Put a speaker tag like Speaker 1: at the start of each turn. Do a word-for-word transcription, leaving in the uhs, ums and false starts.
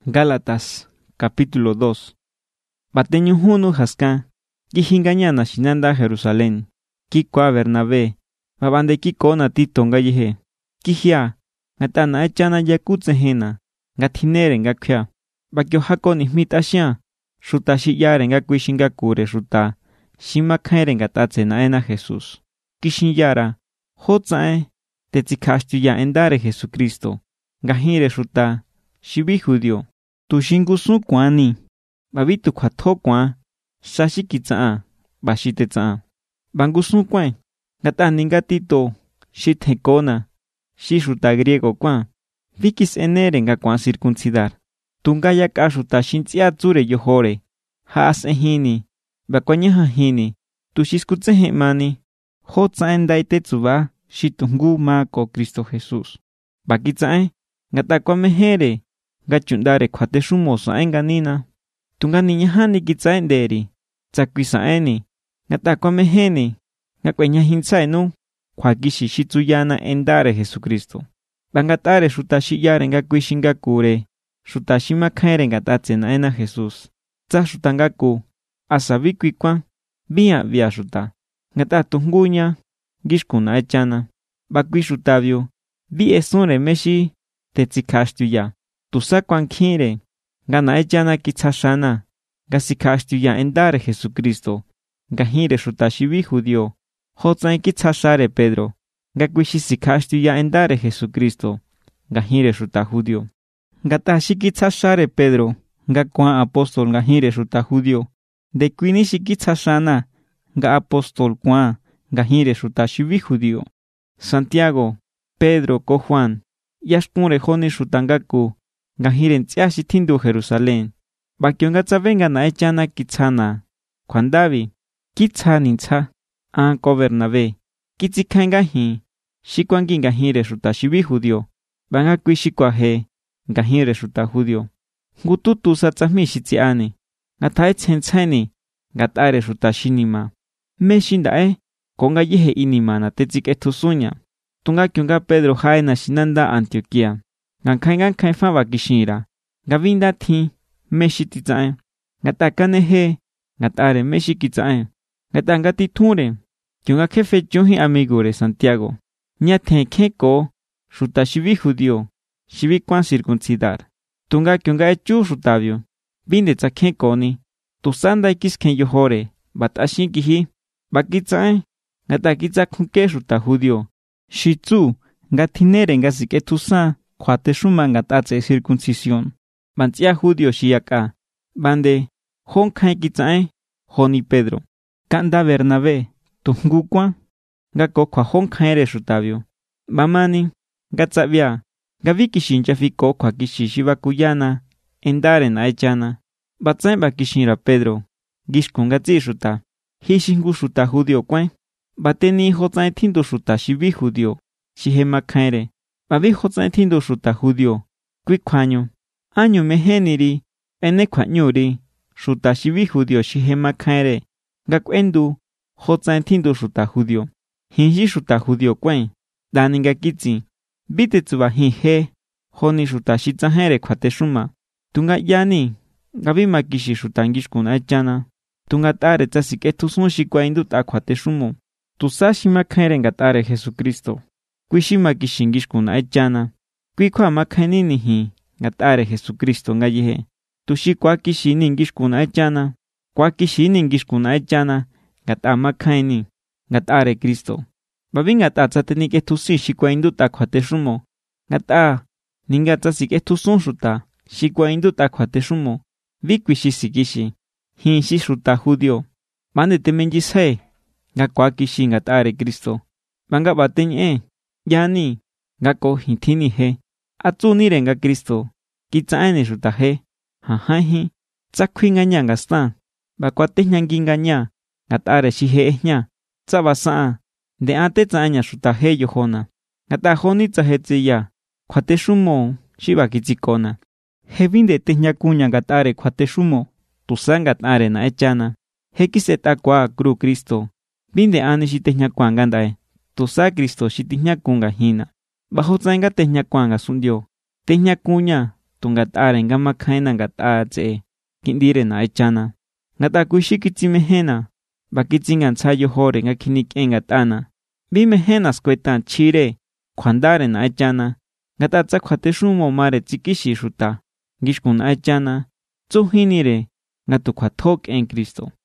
Speaker 1: Gálatas, capítulo dos. Bateño hunu haska, Gijingañana shinanda Jerusalén, Kikwa Bernabé, Babande Kikona Tito ngayehe, Kijia, Gatana echana yakutsehena, Gatinere ngakya, Bakyo hakoni mitasha, Shuta shiyare ngakwishingakure shuta, Shimakhere ngatatse naena Jesús. Kishinyara, Hotsae, Tetsikashtuya endare Jesucristo, Gahire shuta, Shibi judio. Tushingusu kwani, babitu kwato kwa, shashikitsa, bashitetsa. Bangusu kwen, gata ningatito, shithekona, shishuta griego kwa, vikis enere nga kwa circuncidar. Tungaya kashuta shintsiatsure yohore, haas ehini, bakwanyaha hini, tushiskutsehe mani, hotsa endaitetsuba, shitungu mako Cristo Jesús. Bakitsae, gata kwa mehere, Gachundare kwate shumosa enganina. Tungani nyahani kitsaenderi. Tsakwisaeni. Ngata kwa meheni. Ngakwenya hinsaenu. Kwa gishi shitsuyana endare Jesucristo. Bangatare shutashiyare ngakwishingakure. Shutashimakaere ngatatse naena Jesús. Tsa shutangaku. Asabikwikwa. Bia bia shuta. Ngata tungunya. Gishkuna echana. Bakwishutabio. Bi esure meshi. Tetsikashtuya. Tusa kwankire, gana echana kitsashana, gasikashtuya endare Jesucristo, gahire shutashibi judio, hotsan kitsashare Pedro, gakwishisikashtuya endare Jesucristo, gahire shuta judio. Gatashi kitsashare Pedro, gakwa apostol gahire shuta judio, de kwinishi kitsashana, ga apostol kwa, gahire shutashibi judio. Santiago, Pedro ko Juan, yashpure joni shutangaku, Gahiren tsiashi tindu Jerusalén. Bakyongatsa venga na echana kitsana. Kwandavi. Kitsa nintsa. Anko Bernabé. Kitsikhangahi. Shikwangi gahire shuta shibi judio. Bangakwi shikwahe. Gahire shuta judio. Gututu satsami shitsiani. Gatae tsentsani. Gatare shuta shinima. Meshindae. Konga yehe inima na tetsik etusunya. Tunga kyonga Pedro hae na shinanda Antioquia. Gankai gankai fa bakishira. Gavinda thi, meshititsae. Gatakanehe, gatare meshikitsae. Gatangati ture. Kyunga kefe johi amigure Santiago. Nyate keko, shuta shibi judio. Shibi kwan circuncidar. Tunga kyunga echu shutabio. Binde tsa keko ni. Tusanda ikisken yohore. Batashinkihi. Bakitsae. Gatakitsa kunke shuta judio. Shitsu, gatinere ngasiketusa. Kwate shumanga tatse circuncisión. Bantia judio shiaka. Bande. Honkai kitsae. Honi Pedro. Kanda Bernabé. Tungukwa. Gako kwa honkai re shutabio. Bamani. Gatsabia. Gaviki shinchafiko kwa kishishiba kuyana. Endare na echana. Batsae bakishira Pedro. Gishkun gatsi shuta. Hishingu shuta judio kwen. Bateni hotsae tindu shuta shibi judio. Shihema kaere. Babi hotsae tindu shuta judio. Kwikwanyo. Anyo meheniri. Ene kwanyuri. Shuta shibi judio shihema kaere. Gakwendu. Hotsae tindu shuta judio. Hinji shuta judio kwen. Daninga kitsi. Bitetsuba hinje. Honi shuta shitsahere kwate shuma. Tunga yani. Gabi makishi shutangishkuna echana. Tunga tare tsasiketusun shikwa induta kwate shumo. Tusashima kaere ngatare Jesucristo. Kwishima kishingishkuna echana. Kwikwa makaninihi. Ngatare Jesucristo ngayehe. Tushikwa kishiningishkuna echana. Kwa kishiningishkuna echana. Ngata makani. Ngatare Cristo. Babi ngata tsatenike tusi shikwa induta kwate shumo. Ngata. Ningata siketusun shuta. Shikwa induta kwate shumo. Vikwishi sikishi. Hinshi shuta judio. Bande temenjise. Ngakwa kishi ngatare Cristo. Banga bateñe. Yani, gako hitini he. Atsunire nga Cristo. Kitsaene shuta he. Hahahi. Tsakwi ngaña ngasta. Bakwate nyangi ngaña. Gatare shihe ehña. Tsabasaa. De ate tsaña shuta he yohona. Gata honi tsahetseya. Kwate shumo. Shiba kitsikona. Hebinde tehña kuña gatare kwate shumo. Tusan gatare na echana. Hekiseta kwa kru Cristo. Binde ane shitehña kwa gandae. Tusa Cristo shitihña kunga hina. Bajo tsainga tehña kwanga sundio. Tehña kuña. tungatare ngama khaina ngata tse kindire na echana ngata kushikitsi mehena bakitsingan sayo hore ngakinik engatana bi mehena skwetan chire khwandare na echana ngata tsakhwate shumo mare tsikishi shuta ngishkun echana tsuhinire ngatu khwathok en Kristo